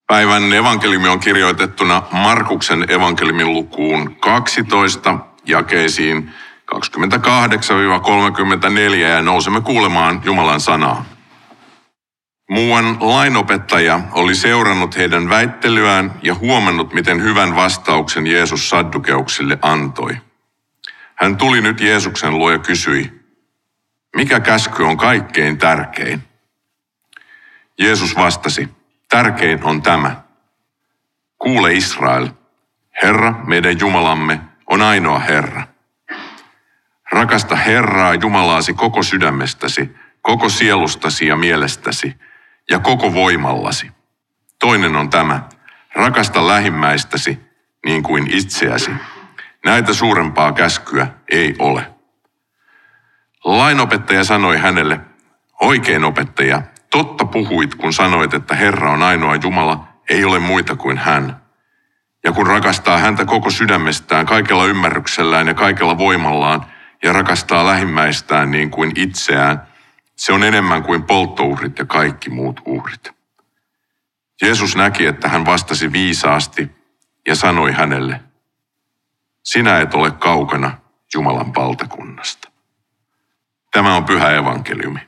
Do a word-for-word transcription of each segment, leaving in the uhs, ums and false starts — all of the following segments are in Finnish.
Päivän evankeliumi on kirjoitettuna Markuksen evankeliumin lukuun kaksitoista jakeisiin kaksikymmentäkahdeksan kolmekymmentäneljä ja nousemme kuulemaan Jumalan sanaa. Muuan lainopettaja oli seurannut heidän väittelyään ja huomannut, miten hyvän vastauksen Jeesus saddukeuksille antoi. Hän tuli nyt Jeesuksen luo ja kysyi, mikä käsky on kaikkein tärkein? Jeesus vastasi, tärkein on tämä. Kuule Israel, Herra, meidän Jumalamme, on ainoa Herra. Rakasta Herraa Jumalaasi koko sydämestäsi, koko sielustasi ja mielestäsi ja koko voimallasi. Toinen on tämä, rakasta lähimmäistäsi niin kuin itseäsi. Näitä suurempaa käskyä ei ole. Lainopettaja sanoi hänelle, oikein opettaja, totta puhuit, kun sanoit, että Herra on ainoa Jumala, ei ole muita kuin hän. Ja kun rakastaa häntä koko sydämestään, kaikella ymmärryksellään ja kaikella voimallaan, ja rakastaa lähimmäistään niin kuin itseään, se on enemmän kuin polttouhrit ja kaikki muut uhrit. Jeesus näki, että hän vastasi viisaasti ja sanoi hänelle, sinä et ole kaukana Jumalan valtakunnasta. Tämä on pyhä evankeliumi.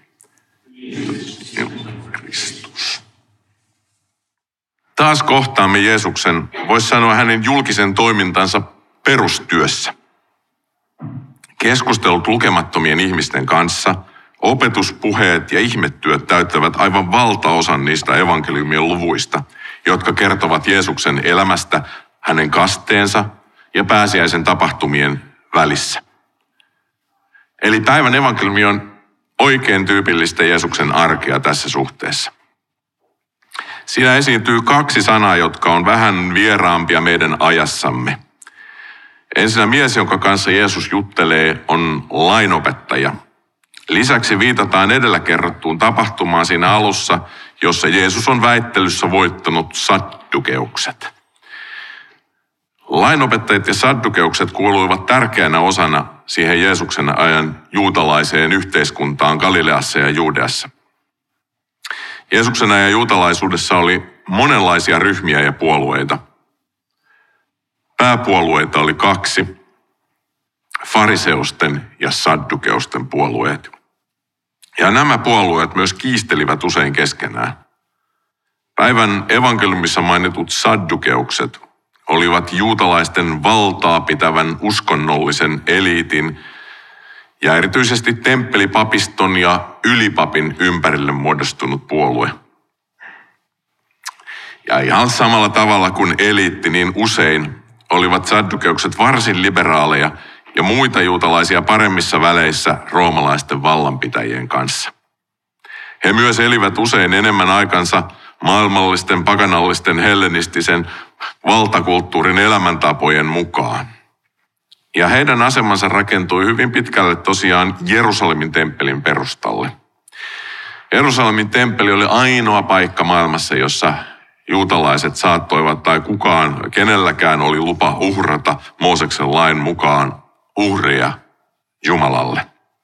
Kristus. Taas kohtaamme Jeesuksen, voisi sanoa hänen julkisen toimintansa perustyössä. Keskustelut lukemattomien ihmisten kanssa, opetuspuheet ja ihmetyöt täyttävät aivan valtaosan niistä evankeliumien luvuista, jotka kertovat Jeesuksen elämästä, hänen kasteensa ja pääsiäisen tapahtumien välissä. Eli päivän evankeliumi on oikein tyypillistä Jeesuksen arkea tässä suhteessa. Siinä esiintyy kaksi sanaa, jotka on vähän vieraampia meidän ajassamme. Ensinnä mies, jonka kanssa Jeesus juttelee, on lainopettaja. Lisäksi viitataan edellä kerrottuun tapahtumaan siinä alussa, jossa Jeesus on väittelyssä voittanut saddukeukset. Lainopettajat ja saddukeukset kuuluivat tärkeänä osana siihen Jeesuksen ajan juutalaiseen yhteiskuntaan Galileassa ja Juudeassa. Jeesuksen ajan juutalaisuudessa oli monenlaisia ryhmiä ja puolueita. Pääpuolueita oli kaksi, fariseusten ja saddukeusten puolueet. Ja nämä puolueet myös kiistelivät usein keskenään. Päivän evankeliumissa mainitut saddukeukset olivat juutalaisten valtaa pitävän uskonnollisen eliitin ja erityisesti temppelipapiston ja ylipapin ympärille muodostunut puolue. Ja ihan samalla tavalla kuin eliitti, niin usein olivat saddukeukset varsin liberaaleja ja muita juutalaisia paremmissa väleissä roomalaisten vallanpitäjien kanssa. He myös elivät usein enemmän aikansa maailmallisten, pakanallisten, hellenistisen valtakulttuurin elämäntapojen mukaan. Ja heidän asemansa rakentui hyvin pitkälle tosiaan Jerusalemin temppelin perustalle. Jerusalemin temppeli oli ainoa paikka maailmassa, jossa juutalaiset saattoivat tai kukaan, kenelläkään oli lupa uhrata Mooseksen lain mukaan uhria Jumalalle.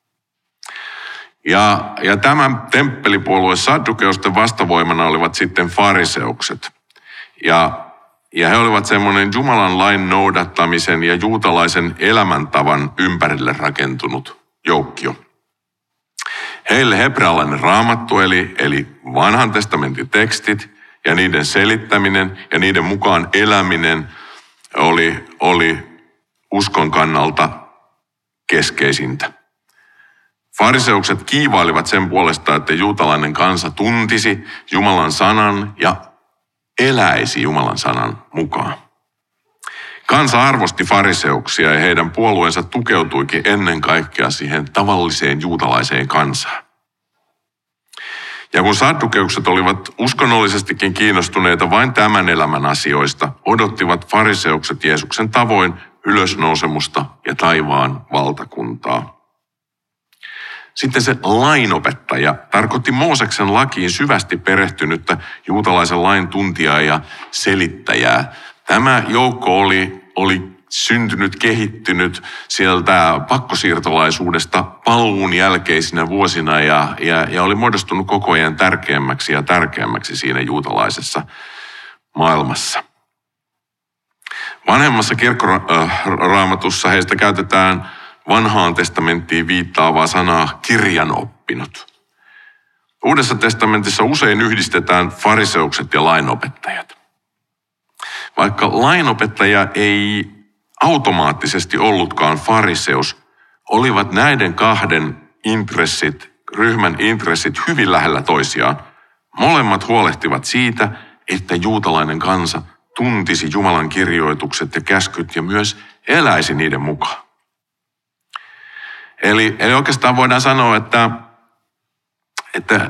Ja, ja tämän temppelipuolueen saddukeusten vastavoimana olivat sitten fariseukset. Ja, ja he olivat semmoinen Jumalan lain noudattamisen ja juutalaisen elämäntavan ympärille rakentunut joukkio. Heille hebrealainen raamattu eli, eli vanhan testamentin tekstit ja niiden selittäminen ja niiden mukaan eläminen oli, oli uskon kannalta keskeisintä. Fariseukset kiivailivat sen puolesta, että juutalainen kansa tuntisi Jumalan sanan ja eläisi Jumalan sanan mukaan. Kansa arvosti fariseuksia ja heidän puolueensa tukeutuikin ennen kaikkea siihen tavalliseen juutalaiseen kansaan. Ja kun saddukeukset olivat uskonnollisestikin kiinnostuneita vain tämän elämän asioista, odottivat fariseukset Jeesuksen tavoin ylösnousemusta ja taivaan valtakuntaa. Sitten se lainopettaja tarkoitti Mooseksen lakiin syvästi perehtynyttä juutalaisen lain tuntijaa ja selittäjää. Tämä joukko oli, oli syntynyt, kehittynyt sieltä pakkosiirtolaisuudesta paluun jälkeisinä vuosina ja, ja, ja oli muodostunut koko ajan tärkeämmäksi ja tärkeämmäksi siinä juutalaisessa maailmassa. Vanhemmassa kirkkoraamatussa heistä käytetään vanhaan testamenttiin viittaavaa sanaa kirjanoppinut. Uudessa testamentissa usein yhdistetään fariseukset ja lainopettajat. Vaikka lainopettaja ei automaattisesti ollutkaan fariseus, olivat näiden kahden intressit, ryhmän intressit hyvin lähellä toisiaan. Molemmat huolehtivat siitä, että juutalainen kansa tuntisi Jumalan kirjoitukset ja käskyt ja myös eläisi niiden mukaan. Eli, eli oikeastaan voidaan sanoa, että, että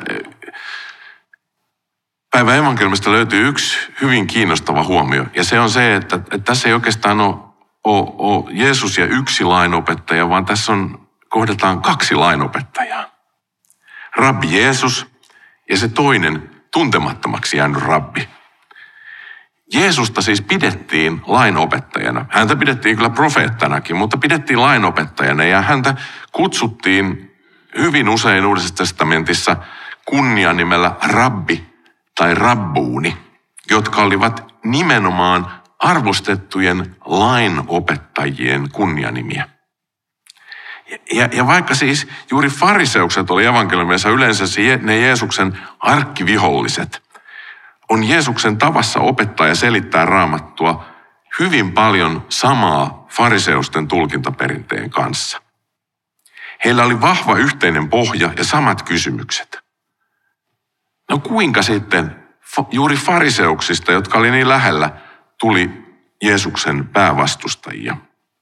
päivän evankeliumista löytyy yksi hyvin kiinnostava huomio. Ja se on se, että, että tässä ei oikeastaan ole, ole, ole Jeesus ja yksi lainopettaja, vaan tässä on, kohdataan kaksi lainopettajaa. Rabbi Jeesus ja se toinen tuntemattomaksi jäänyt rabbi. Jeesusta siis pidettiin lainopettajana. Häntä pidettiin kyllä profeettanakin, mutta pidettiin lainopettajana ja häntä kutsuttiin hyvin usein Uudessa testamentissa kunnianimellä rabbi tai rabbuuni, jotka olivat nimenomaan arvostettujen lainopettajien kunnianimiä. Ja, ja vaikka siis juuri fariseukset oli evankeliumissa yleensä ne Jeesuksen arkkiviholliset, on Jeesuksen tavassa opettaa ja selittää Raamattua hyvin paljon samaa fariseusten tulkintaperinteen kanssa. Heillä oli vahva yhteinen pohja ja samat kysymykset. No kuinka sitten juuri fariseuksista, jotka oli niin lähellä, tuli Jeesuksen päävastustajia?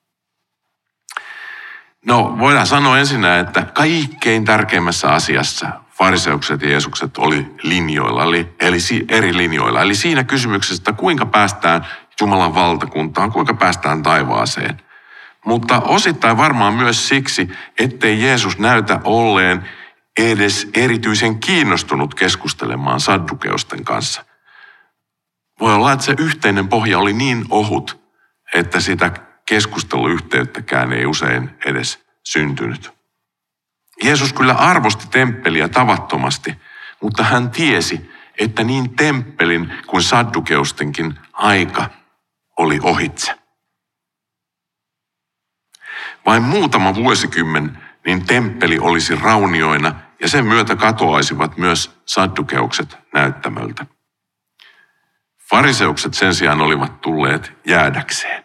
No voidaan sanoa ensinnä, että kaikkein tärkeimmässä asiassa fariseukset ja Jeesukset oli linjoilla, eli, eli eri linjoilla. Eli siinä kysymyksessä, kuinka päästään Jumalan valtakuntaan, kuinka päästään taivaaseen. Mutta osittain varmaan myös siksi, ettei Jeesus näytä olleen edes erityisen kiinnostunut keskustelemaan saddukeusten kanssa. Voi olla, että se yhteinen pohja oli niin ohut, että sitä keskusteluyhteyttäkään ei usein edes syntynyt. Jeesus kyllä arvosti temppeliä tavattomasti, mutta hän tiesi, että niin temppelin kuin saddukeustenkin aika oli ohitse. Vain muutama vuosikymmen, niin temppeli olisi raunioina ja sen myötä katoaisivat myös saddukeukset näyttämöltä. Fariseukset sen sijaan olivat tulleet jäädäkseen.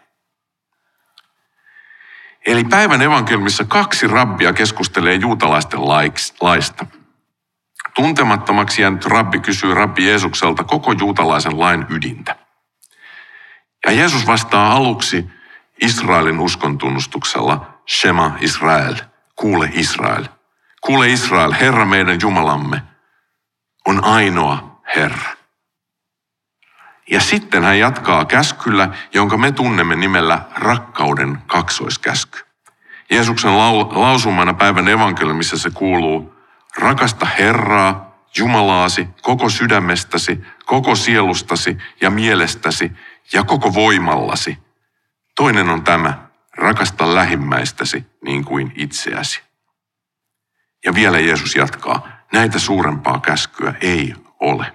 Eli päivän evankeliumissa kaksi rabbia keskustelee juutalaisten laista. Tuntemattomaksi jäänyt rabbi kysyy rabbi Jeesukselta koko juutalaisen lain ydintä. Ja Jeesus vastaa aluksi Israelin uskontunnustuksella Shema Israel, kuule Israel. Kuule Israel, Herra meidän Jumalamme on ainoa Herra. Ja sitten hän jatkaa käskyllä, jonka me tunnemme nimellä rakkauden kaksoiskäsky. Jeesuksen lausumana päivän evankeliumissa se kuuluu, rakasta Herraa, Jumalaasi, koko sydämestäsi, koko sielustasi ja mielestäsi ja koko voimallasi. Toinen on tämä, rakasta lähimmäistäsi niin kuin itseäsi. Ja vielä Jeesus jatkaa, näitä suurempaa käskyä ei ole.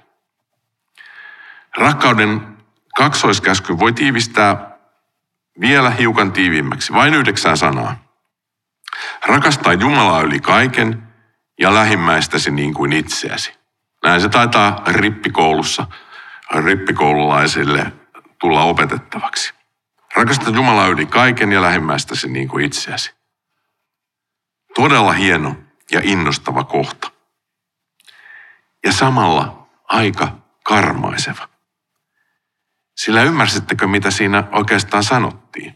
Rakkauden kaksoiskäsky voi tiivistää vielä hiukan tiiviimmäksi, vain yhdeksän sanaa. Rakastaa Jumalaa yli kaiken ja lähimmäistäsi niin kuin itseäsi. Näin se taitaa rippikoulussa, rippikoululaisille tulla opetettavaksi. Rakasta Jumalaa yli kaiken ja lähimmäistäsi niin kuin itseäsi. Todella hieno ja innostava kohta. Ja samalla aika karmaiseva. Sillä ymmärsittekö, mitä siinä oikeastaan sanottiin?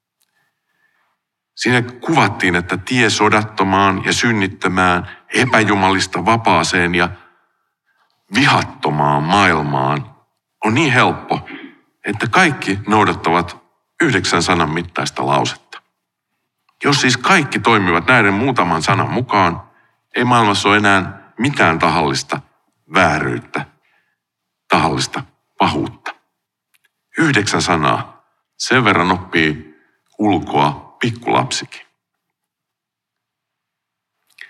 Siinä kuvattiin, että tie sodattomaan ja synnittömään, epäjumalista vapaaseen ja vihattomaan maailmaan on niin helppo, että kaikki noudattavat yhdeksän sanan mittaista lausetta. Jos siis kaikki toimivat näiden muutaman sanan mukaan, ei maailmassa ole enää mitään tahallista vääryyttä, tahallista pahuutta. Yhdeksän sanaa. Sen verran oppii ulkoa pikkulapsikin.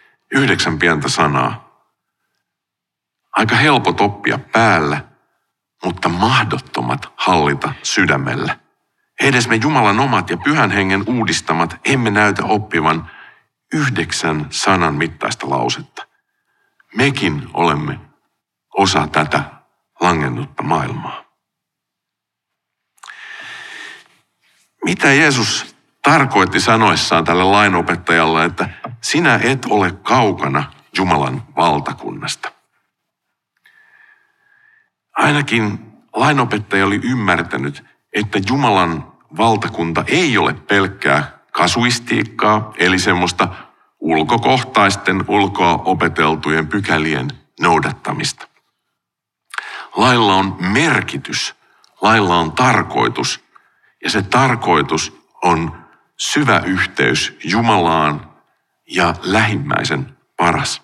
Yhdeksän pientä sanaa. Aika helpot oppia päällä, mutta mahdottomat hallita sydämellä. Edes me Jumalan omat ja Pyhän Hengen uudistamat emme näytä oppivan yhdeksän sanan mittaista lausetta. Mekin olemme osa tätä langennutta maailmaa. Mitä Jeesus tarkoitti sanoessaan tälle lainopettajalle, että sinä et ole kaukana Jumalan valtakunnasta? Ainakin lainopettaja oli ymmärtänyt, että Jumalan valtakunta ei ole pelkkää kasuistiikkaa, eli semmoista ulkokohtaisten, ulkoa opeteltujen pykälien noudattamista. Lailla on merkitys, lailla on tarkoitus, ja se tarkoitus on syvä yhteys Jumalaan ja lähimmäisen paras.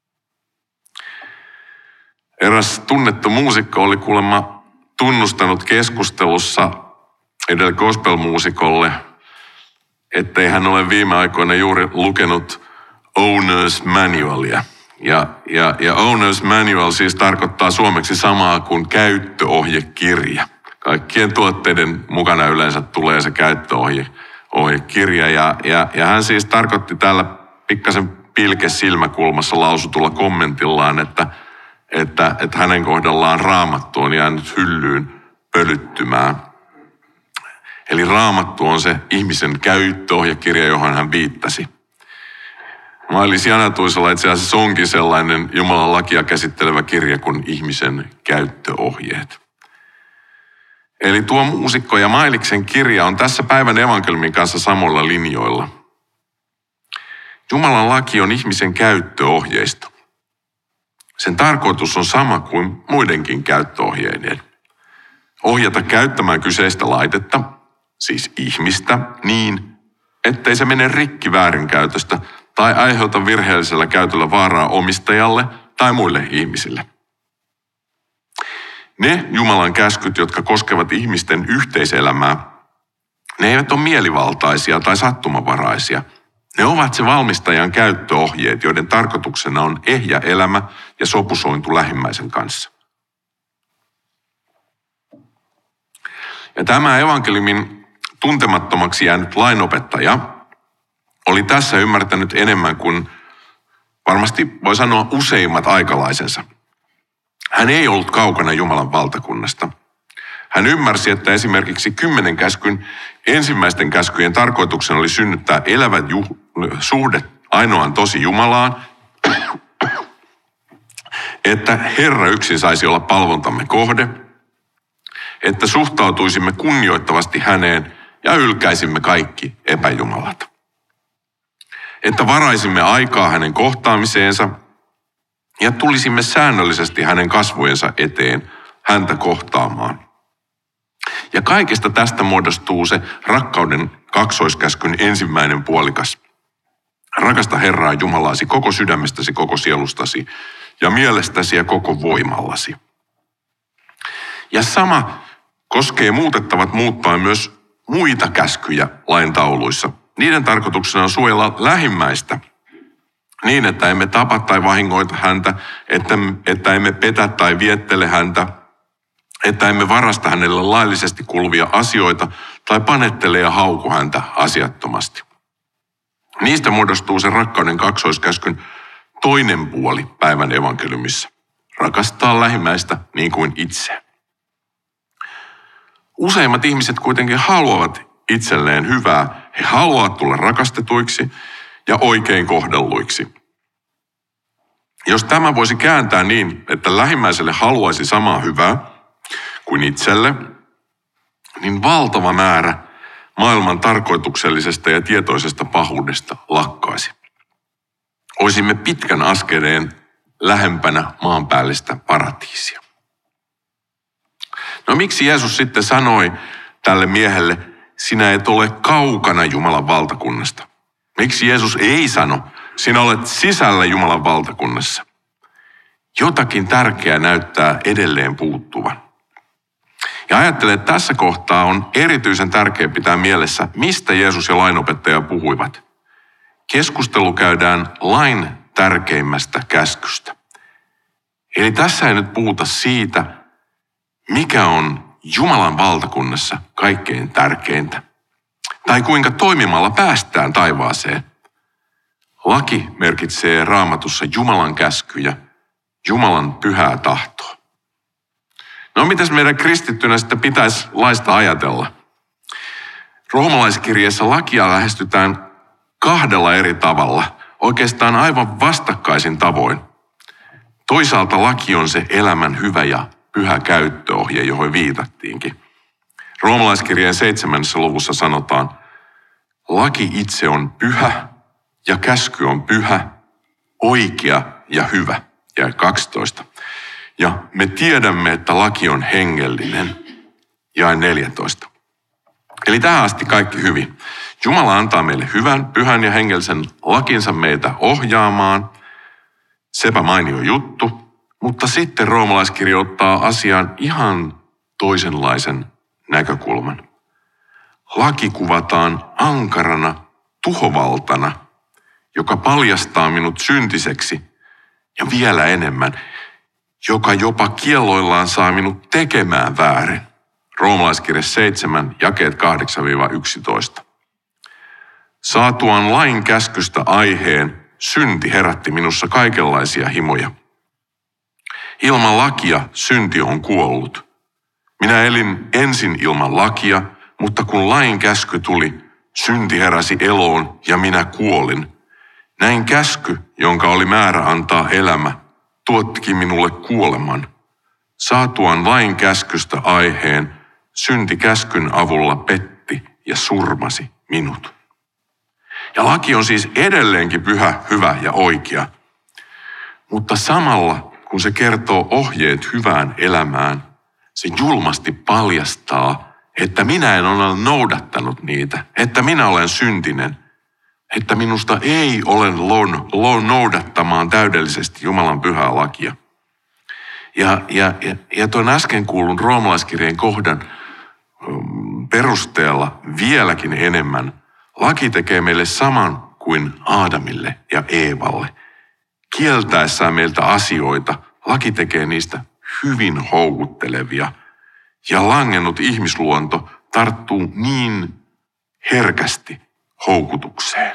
Eräs tunnettu muusikko oli kuulemma tunnustanut keskustelussa edellä gospel-muusikolle, ettei hän ole viime aikoina juuri lukenut Owner's Manualia. Ja, ja, ja Owner's Manual siis tarkoittaa suomeksi samaa kuin käyttöohjekirja. Kaikkien tuotteiden mukana yleensä tulee se käyttöohjekirja. Ja, ja, ja hän siis tarkoitti täällä pikkasen pilke silmäkulmassa lausutulla kommentillaan, että, että, että hänen kohdallaan Raamattu on jäänyt hyllyyn pölyttymään. Eli Raamattu on se ihmisen käyttöohjekirja, johon hän viittasi. Mailis Janatuisella itse asiassa onkin sellainen Jumalan lakia käsittelevä kirja kuin ihmisen käyttöohjeet. Eli tuo muusikko ja Mailiksen kirja on tässä päivän evankeliumin kanssa samoilla linjoilla. Jumalan laki on ihmisen käyttöohjeisto. Sen tarkoitus on sama kuin muidenkin käyttöohjeiden. Ohjata käyttämään kyseistä laitetta, siis ihmistä, niin, ettei se mene rikki väärinkäytöstä tai aiheuta virheellisellä käytöllä vaaraa omistajalle tai muille ihmisille. Ne Jumalan käskyt, jotka koskevat ihmisten yhteiselämää, ne eivät ole mielivaltaisia tai sattumanvaraisia. Ne ovat se valmistajan käyttöohjeet, joiden tarkoituksena on ehjä elämä ja sopusointu lähimmäisen kanssa. Ja tämä evankeliumin tuntemattomaksi jäänyt lainopettaja oli tässä ymmärtänyt enemmän kuin varmasti voi sanoa useimmat aikalaisensa. Hän ei ollut kaukana Jumalan valtakunnasta. Hän ymmärsi, että esimerkiksi kymmenen käskyn ensimmäisten käskyjen tarkoituksena oli synnyttää elävä juh- suhde ainoaan tosi Jumalaan, että Herra yksin saisi olla palvontamme kohde, että suhtautuisimme kunnioittavasti häneen ja ylkäisimme kaikki epäjumalat. Että varaisimme aikaa hänen kohtaamiseensa ja tulisimme säännöllisesti hänen kasvojensa eteen häntä kohtaamaan. Ja kaikesta tästä muodostuu se rakkauden kaksoiskäskyn ensimmäinen puolikas. Rakasta Herraa Jumalaasi koko sydämestäsi, koko sielustasi ja mielestäsi ja koko voimallasi. Ja sama koskee muutettavat muuttaen myös muita käskyjä lain tauluissa. Niiden tarkoituksena on suojella lähimmäistä niin, että emme tapa tai vahingoita häntä, että, että emme petä tai viettele häntä, että emme varasta hänelle laillisesti kuuluvia asioita tai panettele ja hauku häntä asiattomasti. Niistä muodostuu se rakkauden kaksoiskäskyn toinen puoli päivän evankeliumissa. Rakastaa lähimmäistä niin kuin itse. Useimmat ihmiset kuitenkin haluavat itselleen hyvää. He haluavat tulla rakastetuiksi ja oikein kohdelluiksi. Jos tämä voisi kääntää niin, että lähimmäiselle haluaisi samaa hyvää kuin itselle, niin valtava määrä maailman tarkoituksellisesta ja tietoisesta pahuudesta lakkaisi. Olisimme pitkän askeleen lähempänä maanpäällistä paratiisia. No miksi Jeesus sitten sanoi tälle miehelle, sinä et ole kaukana Jumalan valtakunnasta? Miksi Jeesus ei sano, sinä olet sisällä Jumalan valtakunnassa? Jotakin tärkeää näyttää edelleen puuttuvan. Ja ajattelen, että tässä kohtaa on erityisen tärkeää pitää mielessä, mistä Jeesus ja lainopettaja puhuivat. Keskustelu käydään lain tärkeimmästä käskystä. Eli tässä ei nyt puhuta siitä, mikä on Jumalan valtakunnassa kaikkein tärkeintä? Tai kuinka toimimalla päästään taivaaseen? Laki merkitsee Raamatussa Jumalan käskyjä, Jumalan pyhää tahtoa. No mitäs meidän kristittynä sitten pitäisi laista ajatella? Roomalaiskirjeessä lakia lähestytään kahdella eri tavalla, oikeastaan aivan vastakkaisin tavoin. Toisaalta laki on se elämän hyvä ja pyhä käyttöohje, johon viitattiinkin. Roomalaiskirjeen seitsemännessä luvussa sanotaan, laki itse on pyhä ja käsky on pyhä, oikea ja hyvä. Ja kaksitoista. Ja me tiedämme, että laki on hengellinen. Jae neljätoista. Eli tähän asti kaikki hyvin. Jumala antaa meille hyvän, pyhän ja hengellisen lakinsa meitä ohjaamaan. Sepä mainio juttu. Mutta sitten roomalaiskirja ottaa asiaan ihan toisenlaisen näkökulman. Laki kuvataan ankarana tuhovaltana, joka paljastaa minut syntiseksi ja vielä enemmän, joka jopa kielloillaan saa minut tekemään väärin. Roomalaiskirja seitsemän, jakeet kahdeksan yksitoista. Saatuaan lain käskystä aiheen, synti herätti minussa kaikenlaisia himoja. Ilman lakia synti on kuollut. Minä elin ensin ilman lakia, mutta kun lain käsky tuli, synti heräsi eloon ja minä kuolin. Näin käsky, jonka oli määrä antaa elämä, tuottikin minulle kuoleman. Saatuaan lain käskystä aiheen, synti käskyn avulla petti ja surmasi minut. Ja laki on siis edelleenkin pyhä, hyvä ja oikea. Mutta samalla, kun se kertoo ohjeet hyvään elämään, se julmasti paljastaa, että minä en ole noudattanut niitä, että minä olen syntinen, että minusta ei ole lon, lon noudattamaan täydellisesti Jumalan pyhää lakia. Ja, ja, ja, ja tuon äsken kuulun roomalaiskirjeen kohdan perusteella vieläkin enemmän. Laki tekee meille saman kuin Aadamille ja Eevalle. Kieltäessään meiltä asioita, laki tekee niistä hyvin houkuttelevia. Ja langennut ihmisluonto tarttuu niin herkästi houkutukseen.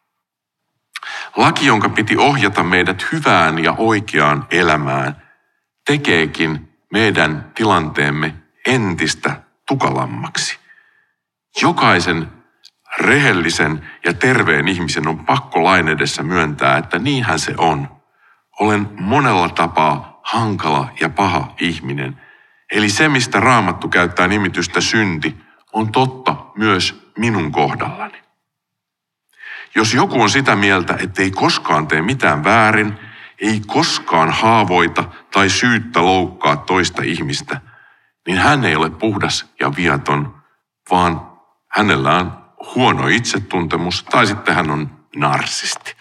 Laki, jonka piti ohjata meidät hyvään ja oikeaan elämään, tekeekin meidän tilanteemme entistä tukalammaksi. Jokaisen rehellisen ja terveen ihmisen on pakko lain edessä myöntää, että niinhän se on. Olen monella tapaa hankala ja paha ihminen. Eli se, mistä Raamattu käyttää nimitystä synti, on totta myös minun kohdallani. Jos joku on sitä mieltä, ettei koskaan tee mitään väärin, ei koskaan haavoita tai syyttä loukkaa toista ihmistä, niin hän ei ole puhdas ja viaton, vaan hänellä on huono itsetuntemus tai sitten hän on narsisti.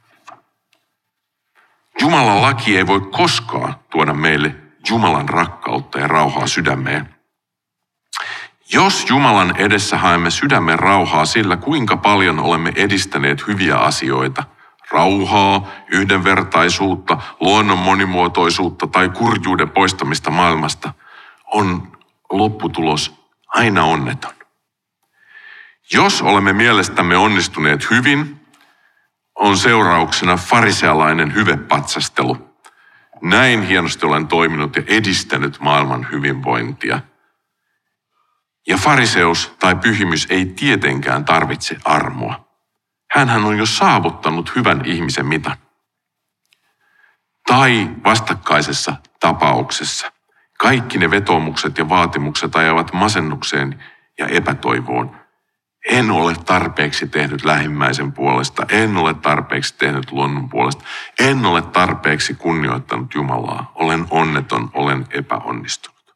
Jumalan laki ei voi koskaan tuoda meille Jumalan rakkautta ja rauhaa sydämeen. Jos Jumalan edessä haemme sydämen rauhaa sillä, kuinka paljon olemme edistäneet hyviä asioita, rauhaa, yhdenvertaisuutta, luonnon monimuotoisuutta tai kurjuuden poistamista maailmasta, on lopputulos aina onneton. Jos olemme mielestämme onnistuneet hyvin, on seurauksena farisealainen hyvepatsastelu. Näin hienosti olen toiminut ja edistänyt maailman hyvinvointia. Ja fariseus tai pyhimys ei tietenkään tarvitse armoa. Hänhän on jo saavuttanut hyvän ihmisen mitan. Tai vastakkaisessa tapauksessa kaikki ne vetoomukset ja vaatimukset ajavat masennukseen ja epätoivoon. En ole tarpeeksi tehnyt lähimmäisen puolesta, en ole tarpeeksi tehnyt luonnon puolesta, en ole tarpeeksi kunnioittanut Jumalaa, olen onneton, olen epäonnistunut.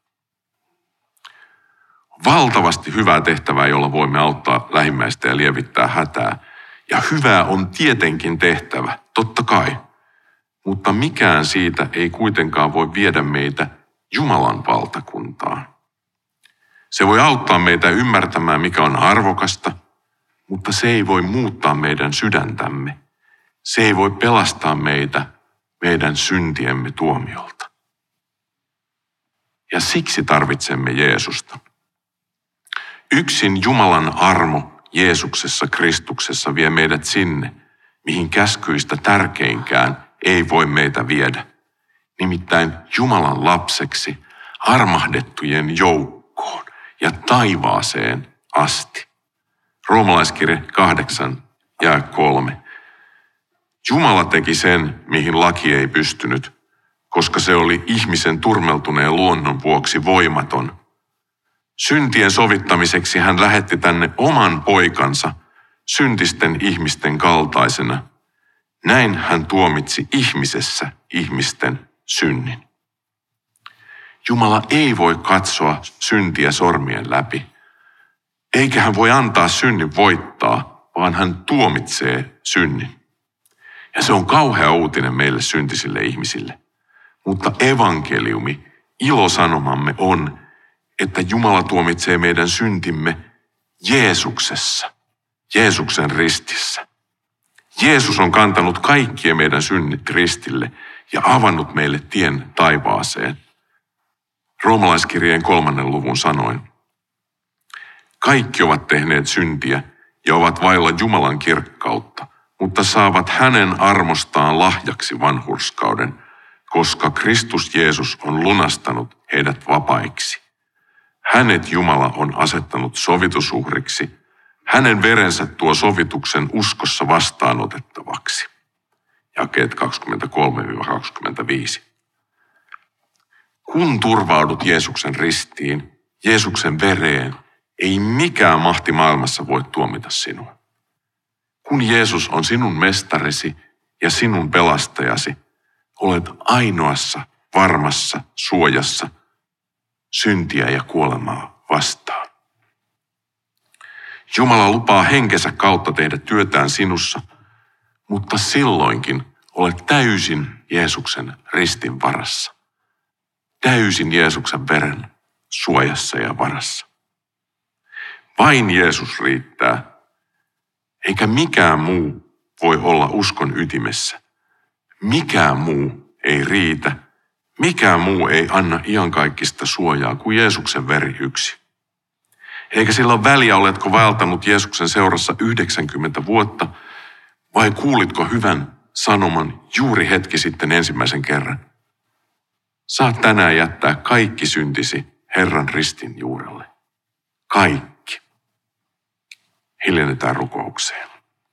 Valtavasti hyvää tehtävää, jolla voimme auttaa lähimmäistä ja lievittää hätää. Ja hyvää on tietenkin tehtävä, totta kai. Mutta mikään siitä ei kuitenkaan voi viedä meitä Jumalan valtakuntaan. Se voi auttaa meitä ymmärtämään, mikä on arvokasta, mutta se ei voi muuttaa meidän sydäntämme. Se ei voi pelastaa meitä meidän syntiemme tuomiolta. Ja siksi tarvitsemme Jeesusta. Yksin Jumalan armo Jeesuksessa Kristuksessa vie meidät sinne, mihin käskyistä tärkeinkään ei voi meitä viedä. Nimittäin Jumalan lapseksi armahdettujen joukkoon ja taivaaseen asti. Roomalaiskirje kahdeksan ja kolme. Jumala teki sen, mihin laki ei pystynyt, koska se oli ihmisen turmeltuneen luonnon vuoksi voimaton. Syntien sovittamiseksi hän lähetti tänne oman poikansa syntisten ihmisten kaltaisena. Näin hän tuomitsi ihmisessä ihmisten synnin. Jumala ei voi katsoa syntiä sormien läpi, eikä hän voi antaa synnin voittaa, vaan hän tuomitsee synnin. Ja se on kauhea uutinen meille syntisille ihmisille. Mutta evankeliumi, ilosanomamme on, että Jumala tuomitsee meidän syntimme Jeesuksessa, Jeesuksen ristissä. Jeesus on kantanut kaikkien meidän synnit ristille ja avannut meille tien taivaaseen. Roomalaiskirjeen kolmannen luvun sanoin. Kaikki ovat tehneet syntiä ja ovat vailla Jumalan kirkkautta, mutta saavat hänen armostaan lahjaksi vanhurskauden, koska Kristus Jeesus on lunastanut heidät vapaiksi. Hänet Jumala on asettanut sovitusuhriksi. Hänen verensä tuo sovituksen uskossa vastaanotettavaksi. Jakeet kaksikymmentäkolme kaksikymmentäviisi. Kun turvaudut Jeesuksen ristiin, Jeesuksen vereen, ei mikään mahti maailmassa voi tuomita sinua. Kun Jeesus on sinun mestarisi ja sinun pelastajasi, olet ainoassa varmassa suojassa syntiä ja kuolemaa vastaan. Jumala lupaa henkensä kautta tehdä työtään sinussa, mutta silloinkin olet täysin Jeesuksen ristin varassa. Täysin Jeesuksen veren suojassa ja varassa. Vain Jeesus riittää, eikä mikään muu voi olla uskon ytimessä. Mikään muu ei riitä, mikään muu ei anna iankaikkista suojaa kuin Jeesuksen veri yksi. Eikä sillä ole väliä, oletko vaeltanut Jeesuksen seurassa yhdeksänkymmentä vuotta, vai kuulitko hyvän sanoman juuri hetki sitten ensimmäisen kerran. Saat tänään jättää kaikki syntisi Herran ristin juurelle. Kaikki. Hiljennetään rukoukseen.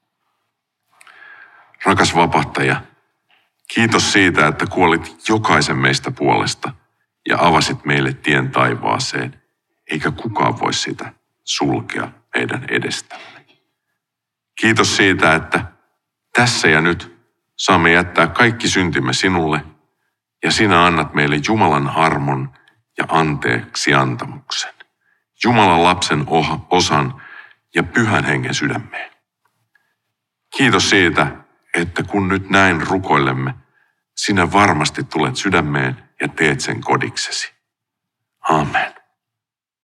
Rakas vapahtaja, kiitos siitä, että kuolit jokaisen meistä puolesta ja avasit meille tien taivaaseen, eikä kukaan voi sitä sulkea meidän edestämme. Kiitos siitä, että tässä ja nyt saamme jättää kaikki syntimme sinulle ja sinä annat meille Jumalan armon ja anteeksi antamuksen, Jumalan lapsen osan ja pyhän hengen sydämeen. Kiitos siitä, että kun nyt näin rukoilemme, sinä varmasti tulet sydämeen ja teet sen kodiksesi. Amen.